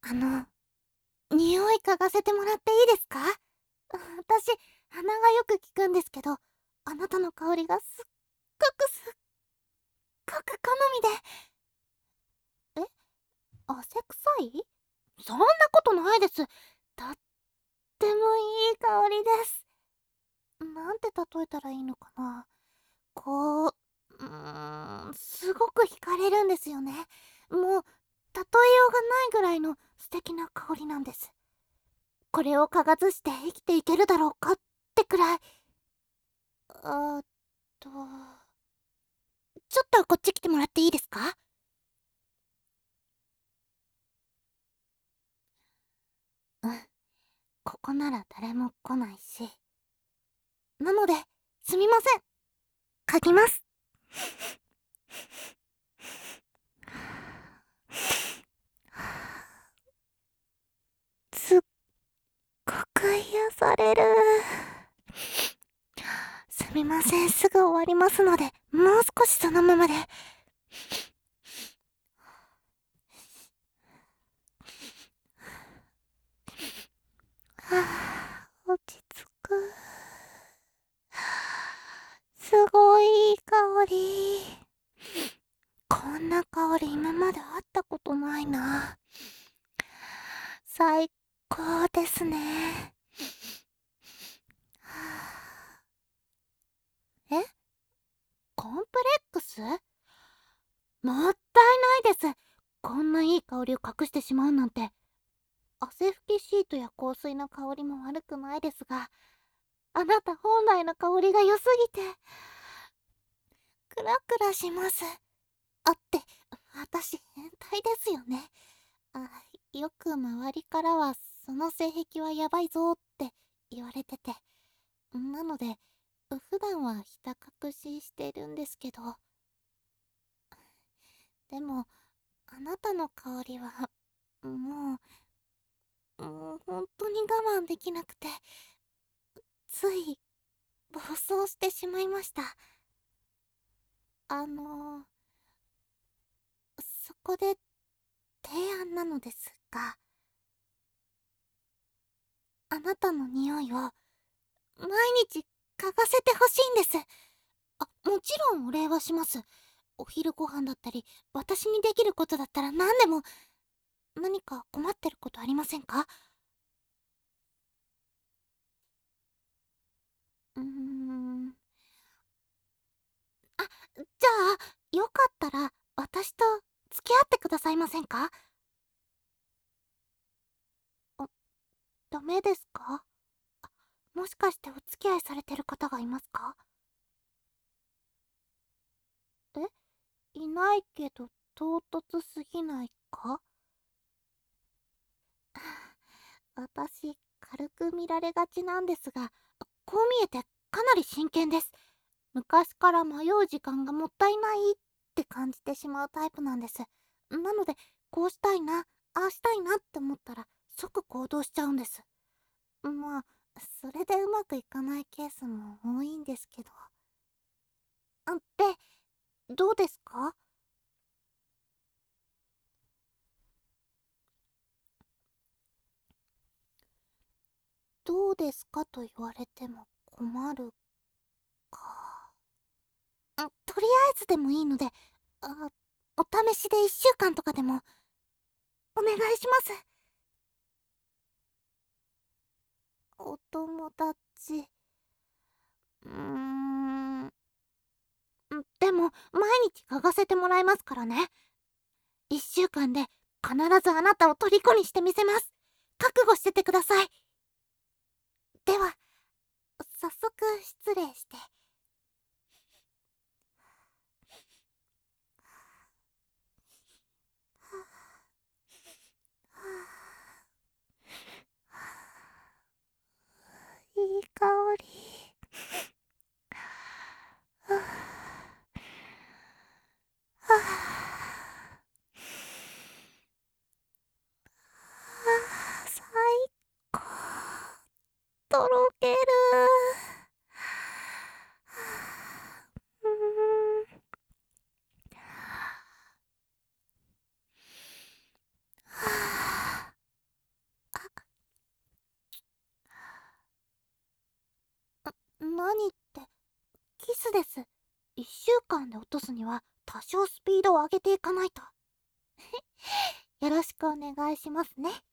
あの、匂い嗅がせてもらっていいですか？私、鼻がよく効くんですけど、あなたの香りがすっごく好みで。え、汗臭い？そんなことないです。とってもいい香りです。なんて例えたらいいのかな。こう、すごく惹かれるんですよね。もう、例えようがないぐらいの素敵な香りなんです。これを嗅がずして生きていけるだろうかってくらい。あーっと、ちょっとこっち来てもらっていいですか？うん、ここなら誰も来ないし。なので、すみません。嗅ぎます。すっごく癒される。すみません、すぐ終わりますので、もう少しそのままで。はあ、落ち着く。すごいいい香り。こんな香り今まで会ったことないな。最高ですね。え、コンプレックス？もったいないです。こんないい香りを隠してしまうなんて。汗拭きシートや香水の香りも悪くないですが、あなた本来の香りが良すぎて、クラクラします。あって、私変態ですよね。あ、よく周りからはその性癖はやばいぞって言われてて。なので、普段はひた隠ししてるんですけど。でも、あなたの香りは、もう本当に我慢できなくて、つい暴走してしまいました。あのそこで提案なのですが、あなたの匂いを毎日嗅がせてほしいんです。もちろんお礼はします。お昼ご飯だったり、私にできることだったら何でも。何か困ってることありませんか？うーん。じゃあ、よかったら私と付き合ってくださいませんか？あ、ダメですか？もしかしてお付き合いされてる方がいますか？え、いないけど唐突すぎないか？私、軽く見られがちなんですが、こう見えてかなり真剣です。昔から迷う時間がもったいないって感じてしまうタイプなんです。なので、こうしたいな、ああしたいなって思ったら即行動しちゃうんです。まあ、それでうまくいかないケースも多いんですけど。で、どうですか？どうですかと言われても困るか。とりあえずでもいいので、お試しで1週間とかでもお願いします。お友達。うーん。でも、毎日嗅がせてもらいますからね。1週間で必ずあなたを虜にしてみせます。覚悟しててください。では、早速失礼して。いい香り。はあ、最高。とろける。うーん。はあ、 つです。1週間で落とすには多少スピードを上げていかないと。よろしくお願いしますね。